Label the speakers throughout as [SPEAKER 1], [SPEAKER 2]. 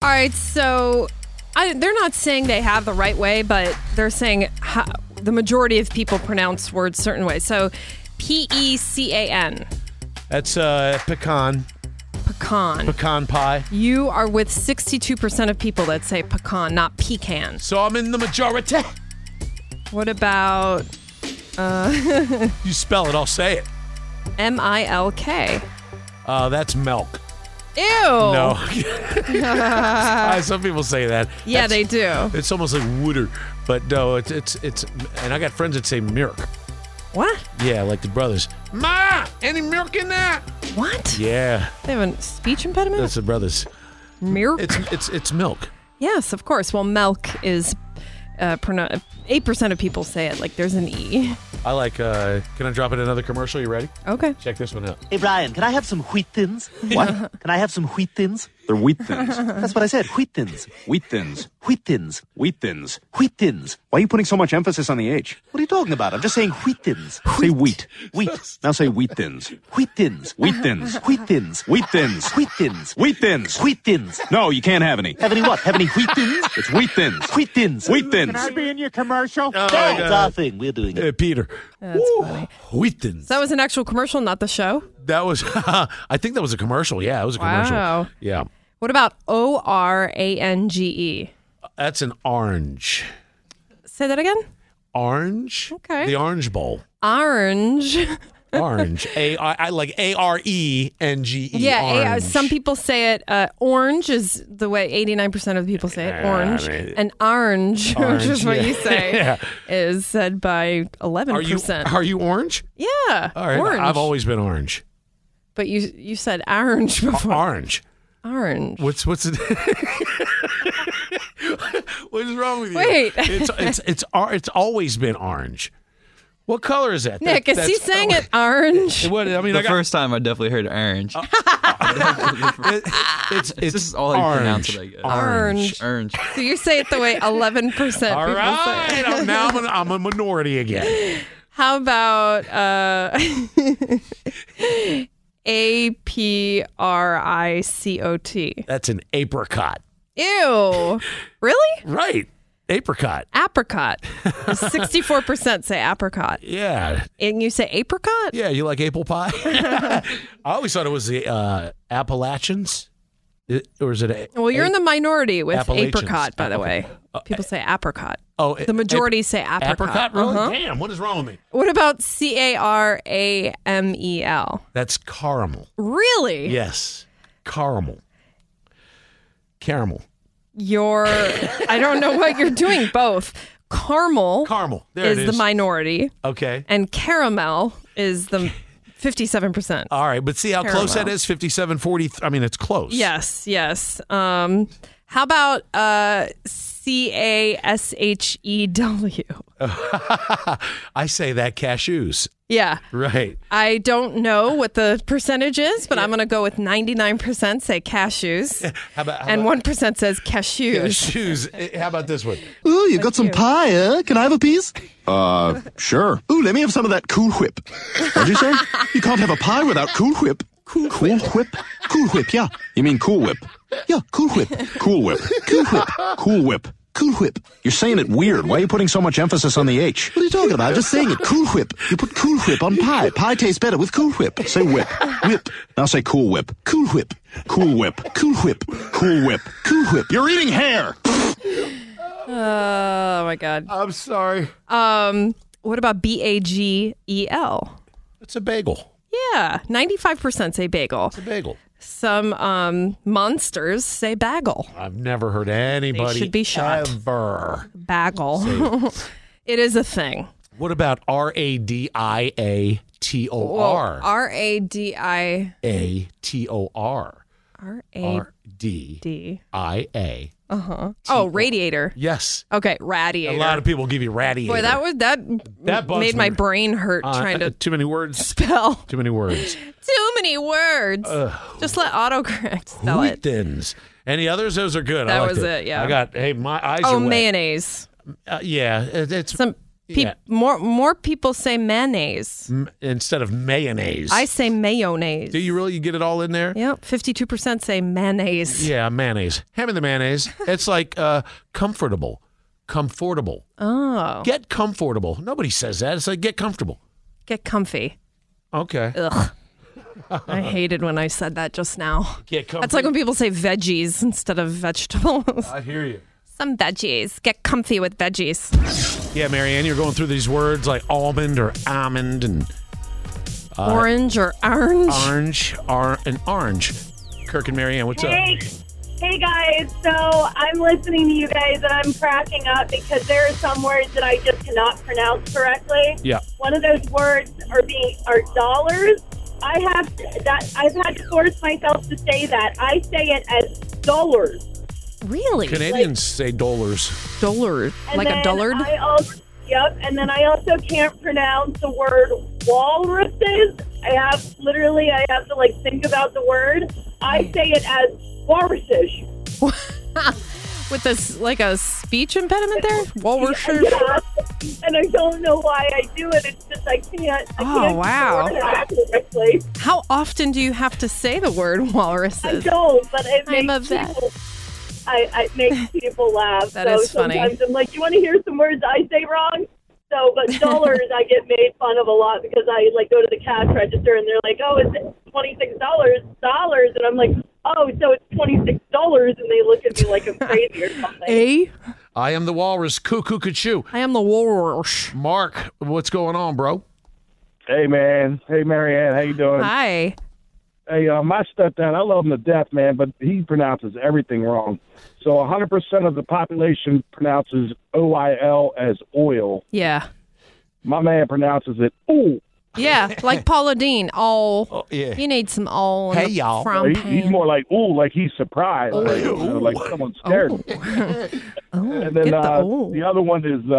[SPEAKER 1] right, so they're not saying they have the right way, but they're saying the majority of people pronounce words certain ways. So, P-E-C-A-N.
[SPEAKER 2] That's pecan.
[SPEAKER 1] Pecan.
[SPEAKER 2] Pecan pie.
[SPEAKER 1] You are with 62% of people that say pecan, not pecan.
[SPEAKER 2] So I'm in the majority.
[SPEAKER 1] What about...
[SPEAKER 2] You spell it, I'll say it.
[SPEAKER 1] M-I-L-K.
[SPEAKER 2] That's milk.
[SPEAKER 1] Ew.
[SPEAKER 2] No. Some people say that.
[SPEAKER 1] Yeah, they do.
[SPEAKER 2] It's almost like wooder. But no, it's and I got friends that say milk.
[SPEAKER 1] What?
[SPEAKER 2] Yeah, like the brothers. Ma, any milk in that?
[SPEAKER 1] What?
[SPEAKER 2] Yeah.
[SPEAKER 1] They have a speech impediment?
[SPEAKER 2] That's the brothers.
[SPEAKER 1] Milk?
[SPEAKER 2] It's milk.
[SPEAKER 1] Yes, of course. Well, milk is 8% of people say it like there's an E.
[SPEAKER 2] I like, can I drop in another commercial? You ready?
[SPEAKER 1] Okay.
[SPEAKER 2] Check this one out.
[SPEAKER 3] Hey, Brian, can I have some wheat thins?
[SPEAKER 4] What?
[SPEAKER 3] Can I have some wheat thins?
[SPEAKER 4] They're wheat thins.
[SPEAKER 3] That's what I said, wheat thins.
[SPEAKER 4] Wheat thins.
[SPEAKER 3] Wheat thins.
[SPEAKER 4] Wheat thins.
[SPEAKER 3] Wheat thins.
[SPEAKER 4] Why are you putting so much emphasis on the H?
[SPEAKER 3] What are you talking about? I'm just saying wheat thins.
[SPEAKER 4] Say wheat.
[SPEAKER 3] Wheat.
[SPEAKER 4] Now say wheat thins.
[SPEAKER 3] Wheat thins.
[SPEAKER 4] Wheat thins.
[SPEAKER 3] Wheat thins.
[SPEAKER 4] Wheat thins.
[SPEAKER 3] Wheat thins.
[SPEAKER 4] Wheat thins.
[SPEAKER 3] Wheat thins.
[SPEAKER 4] No, you can't have any.
[SPEAKER 3] Have any what? Have any wheat thins?
[SPEAKER 4] It's wheat thins.
[SPEAKER 3] Wheat thins.
[SPEAKER 4] Wheat thins.
[SPEAKER 5] be in your commercial?
[SPEAKER 3] That's our thing. We're doing it.
[SPEAKER 2] Peter.
[SPEAKER 1] That's funny.
[SPEAKER 2] Wheatons.
[SPEAKER 1] So that was an actual commercial, not the show?
[SPEAKER 2] That was, I think that was a commercial. Yeah, it was a commercial.
[SPEAKER 1] Wow.
[SPEAKER 2] Yeah.
[SPEAKER 1] What about O-R-A-N-G-E?
[SPEAKER 2] That's an orange.
[SPEAKER 1] Say that again?
[SPEAKER 2] Orange?
[SPEAKER 1] Okay.
[SPEAKER 2] The Orange Bowl.
[SPEAKER 1] Orange.
[SPEAKER 2] Orange. I like A-R-E-N-G-E.
[SPEAKER 1] Yeah,
[SPEAKER 2] Orange.
[SPEAKER 1] some people say it. Orange is the way 89% of people say it. Orange. And orange, which is what you say,
[SPEAKER 2] Yeah.
[SPEAKER 1] is said by 11%.
[SPEAKER 2] Are you orange?
[SPEAKER 1] Yeah.
[SPEAKER 2] All right.
[SPEAKER 1] Orange.
[SPEAKER 2] I've always been orange.
[SPEAKER 1] But you said orange before.
[SPEAKER 2] Orange.
[SPEAKER 1] Orange.
[SPEAKER 2] What's it? What is wrong with you?
[SPEAKER 1] Wait.
[SPEAKER 2] It's always been orange. What color is that?
[SPEAKER 1] Nick, is he saying it orange?
[SPEAKER 2] What, I mean,
[SPEAKER 6] The first time I definitely heard orange.
[SPEAKER 2] it's
[SPEAKER 6] This is all I pronounce it, I guess.
[SPEAKER 1] Orange.
[SPEAKER 6] Orange.
[SPEAKER 1] So you say it the way 11% people say
[SPEAKER 2] All
[SPEAKER 1] it.
[SPEAKER 2] right. Now I'm a minority again.
[SPEAKER 1] How about A-P-R-I-C-O-T?
[SPEAKER 2] That's an apricot.
[SPEAKER 1] Ew. Really?
[SPEAKER 2] Right. Apricot.
[SPEAKER 1] Apricot. 64% say apricot.
[SPEAKER 2] Yeah.
[SPEAKER 1] And you say apricot?
[SPEAKER 2] Yeah, you like apple pie? I always thought it was the Appalachians. Or is it
[SPEAKER 1] Well, you're in the minority with
[SPEAKER 2] Appalachians.
[SPEAKER 1] apricot, by the
[SPEAKER 2] Okay.
[SPEAKER 1] way. People say apricot.
[SPEAKER 2] Oh,
[SPEAKER 1] The majority say apricot.
[SPEAKER 2] Apricot? Really?
[SPEAKER 1] Uh-huh.
[SPEAKER 2] Damn, what is wrong with me?
[SPEAKER 1] What about C-A-R-A-M-E-L?
[SPEAKER 2] That's caramel.
[SPEAKER 1] Really?
[SPEAKER 2] Yes. Caramel. Caramel.
[SPEAKER 1] I don't know what you're doing. Both. Caramel
[SPEAKER 2] There
[SPEAKER 1] is
[SPEAKER 2] it
[SPEAKER 1] the
[SPEAKER 2] is.
[SPEAKER 1] minority,
[SPEAKER 2] Okay.
[SPEAKER 1] and caramel is the 57%.
[SPEAKER 2] All right, but see how close that
[SPEAKER 1] Caramel.
[SPEAKER 2] is? 57-40. I mean, it's close.
[SPEAKER 1] Yes. How about C-A-S-H-E-W?
[SPEAKER 2] I say that cashews.
[SPEAKER 1] Yeah.
[SPEAKER 2] Right.
[SPEAKER 1] I don't know what the percentage is, but I'm going to go with 99% say cashews,
[SPEAKER 2] How about
[SPEAKER 1] and 1% says cashews.
[SPEAKER 2] cashews? How about this one?
[SPEAKER 3] Ooh, you got some pie, huh? Can I have a piece?
[SPEAKER 4] Sure.
[SPEAKER 3] Ooh, let me have some of that Cool Whip.
[SPEAKER 4] What'd you say?
[SPEAKER 3] You can't have a pie without Cool Whip. Cool Whip? Cool Whip, yeah.
[SPEAKER 4] You mean Cool Whip?
[SPEAKER 3] Yeah, Cool Whip.
[SPEAKER 4] Cool Whip.
[SPEAKER 3] Cool Whip.
[SPEAKER 4] Cool Whip.
[SPEAKER 3] Cool Whip.
[SPEAKER 4] You're saying it weird. Why are you putting so much emphasis on the H?
[SPEAKER 3] What are you talking about? I'm just saying it. Cool Whip. You put Cool Whip on pie. Pie tastes better with Cool Whip.
[SPEAKER 4] Say whip.
[SPEAKER 3] Whip.
[SPEAKER 4] Now say Cool Whip.
[SPEAKER 3] Cool Whip.
[SPEAKER 4] Cool Whip.
[SPEAKER 3] Cool Whip.
[SPEAKER 4] Cool Whip.
[SPEAKER 3] Cool Whip.
[SPEAKER 4] You're eating hair.
[SPEAKER 1] Oh, my God.
[SPEAKER 2] I'm sorry.
[SPEAKER 1] What about B-A-G-E-L?
[SPEAKER 2] It's a bagel.
[SPEAKER 1] Yeah. 95% say bagel.
[SPEAKER 2] It's a bagel.
[SPEAKER 1] Some monsters say bagel.
[SPEAKER 2] I've never heard anybody
[SPEAKER 1] should be shot.
[SPEAKER 2] ever.
[SPEAKER 1] Bagel. It is a thing.
[SPEAKER 2] What about R-A-D-I-A-T-O-R?
[SPEAKER 1] R-A-D-I...
[SPEAKER 2] A-T-O-R.
[SPEAKER 1] R-A-D...
[SPEAKER 2] R-D-I-A.
[SPEAKER 1] Oh, radiator.
[SPEAKER 2] Yes.
[SPEAKER 1] Okay, radiator.
[SPEAKER 2] A lot of people give you radiator.
[SPEAKER 1] Boy, that
[SPEAKER 2] bugs
[SPEAKER 1] made my
[SPEAKER 2] me.
[SPEAKER 1] brain hurt trying to
[SPEAKER 2] Too many words.
[SPEAKER 1] spell.
[SPEAKER 2] Too many words.
[SPEAKER 1] Too many words. Just let autocorrect spell it.
[SPEAKER 2] Wheatons. Any others? Those are good.
[SPEAKER 1] That
[SPEAKER 2] I liked
[SPEAKER 1] was it, yeah.
[SPEAKER 2] I got, my eyes are
[SPEAKER 1] Oh,
[SPEAKER 2] wet.
[SPEAKER 1] mayonnaise.
[SPEAKER 2] Yeah, it's
[SPEAKER 1] Some
[SPEAKER 2] Yeah.
[SPEAKER 1] More people say mayonnaise.
[SPEAKER 2] Instead of mayonnaise.
[SPEAKER 1] I say mayonnaise.
[SPEAKER 2] Do you really? You get it all in there?
[SPEAKER 1] Yep, 52% say mayonnaise.
[SPEAKER 2] Yeah, mayonnaise. Hand me the mayonnaise. It's like comfortable. Comfortable.
[SPEAKER 1] Oh.
[SPEAKER 2] Get comfortable. Nobody says that. It's like get comfortable.
[SPEAKER 1] Get comfy.
[SPEAKER 2] Okay.
[SPEAKER 1] Ugh. I hated when I said that just now.
[SPEAKER 2] Get comfy.
[SPEAKER 1] That's like when people say veggies instead of vegetables.
[SPEAKER 2] I hear you.
[SPEAKER 1] Some veggies. Get comfy with veggies.
[SPEAKER 2] Yeah, Marianne, you're going through these words like almond or almond and
[SPEAKER 1] Orange or orange.
[SPEAKER 2] orange. Kirk and Marianne, what's up?
[SPEAKER 5] Hey guys, so I'm listening to you guys and I'm cracking up because there are some words that I just cannot pronounce correctly.
[SPEAKER 2] Yeah.
[SPEAKER 5] One of those words are dollars. I've had to force myself to say that. I say it as dollars.
[SPEAKER 1] Really?
[SPEAKER 2] Canadians say dollars.
[SPEAKER 1] Dullard.
[SPEAKER 5] And
[SPEAKER 1] Like a
[SPEAKER 5] then
[SPEAKER 1] dullard?
[SPEAKER 5] Yep, and then I also can't pronounce the word walruses. I have to like think about the word. I say it as walruses.
[SPEAKER 1] With this, like a speech impediment there? Walrusher?
[SPEAKER 5] Yeah, and I don't know why I do it. It's just I can't.
[SPEAKER 1] wow.
[SPEAKER 5] Say the word out correctly.
[SPEAKER 1] How often do you have to say the word
[SPEAKER 5] I
[SPEAKER 1] walruses?
[SPEAKER 5] don't, but it
[SPEAKER 1] I'm
[SPEAKER 5] makes
[SPEAKER 1] a vet.
[SPEAKER 5] people. It makes people laugh.
[SPEAKER 1] That
[SPEAKER 5] so
[SPEAKER 1] is funny.
[SPEAKER 5] Sometimes I'm like, you want to hear some words I say wrong? So, but dollars I get made fun of a lot because I like go to the cash register and they're like, oh, it's $26 dollars, and I'm like, oh, so it's $26, and they look at me like I'm crazy or something.
[SPEAKER 1] A?
[SPEAKER 2] I am the walrus. Cuckoo, cuckoo.
[SPEAKER 1] I am the walrus.
[SPEAKER 2] Mark, what's going on, bro?
[SPEAKER 7] Hey, man. Hey, Marianne. How you doing?
[SPEAKER 1] Hi.
[SPEAKER 7] Hey, my stepdad, I love him to death, man, but he pronounces everything wrong. So 100% of the population pronounces OIL as oil.
[SPEAKER 1] Yeah.
[SPEAKER 7] My man pronounces it ooh.
[SPEAKER 1] Yeah, like Paula Dean. Oh,
[SPEAKER 2] yeah.
[SPEAKER 1] You need some all.
[SPEAKER 2] Hey, y'all.
[SPEAKER 7] He's more like ooh, like he's surprised, like someone scared him. And then
[SPEAKER 1] get the
[SPEAKER 7] the other one is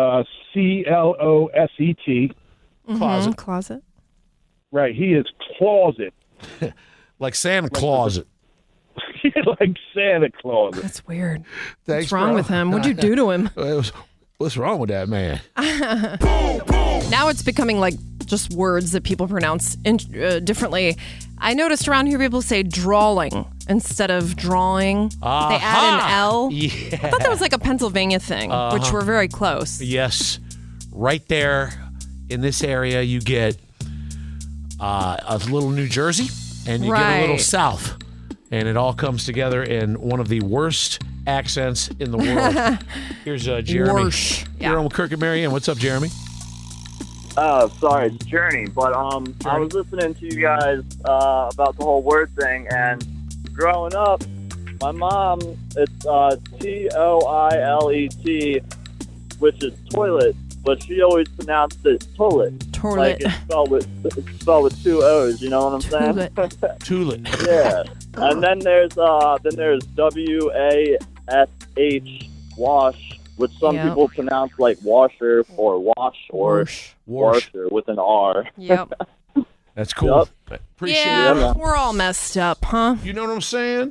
[SPEAKER 7] CLOSET.
[SPEAKER 2] Closet.
[SPEAKER 1] Closet.
[SPEAKER 7] Right, he is closet.
[SPEAKER 2] Like Santa Claus.
[SPEAKER 7] Like Santa Claus.
[SPEAKER 1] That's weird.
[SPEAKER 2] Thanks,
[SPEAKER 1] What's wrong
[SPEAKER 2] bro.
[SPEAKER 1] with him? What'd you do to him?
[SPEAKER 2] What's wrong with that man?
[SPEAKER 1] Now it's becoming like just words that people pronounce differently. I noticed around here people say drawing instead of drawing. They add an L.
[SPEAKER 2] Yeah.
[SPEAKER 1] I thought that was like a Pennsylvania thing, which we're very close.
[SPEAKER 2] Yes. Right there in this area, you get a little New Jersey and you get a little South. And it all comes together in one of the worst accents in the world. Here's Jeremy.
[SPEAKER 1] Worse.
[SPEAKER 2] You're on with Kirk and Marianne. What's up, Jeremy?
[SPEAKER 8] Sorry, it's Journey. But I was listening to you guys about the whole word thing, and growing up, my mom, it's TOILET, which is toilet, but she always pronounced it toilet.
[SPEAKER 1] Toilet.
[SPEAKER 8] Like it's spelled with two O's. You know what I'm saying?
[SPEAKER 2] Tulip.
[SPEAKER 8] Yeah. And then there's WASH, wash, which some
[SPEAKER 1] Yep.
[SPEAKER 8] people pronounce like washer or wash or washer with an R.
[SPEAKER 1] Yep.
[SPEAKER 2] That's cool.
[SPEAKER 8] Yep.
[SPEAKER 2] Appreciate
[SPEAKER 1] Yeah,
[SPEAKER 2] it.
[SPEAKER 8] man.
[SPEAKER 1] we're all messed up, huh?
[SPEAKER 2] You know what I'm saying?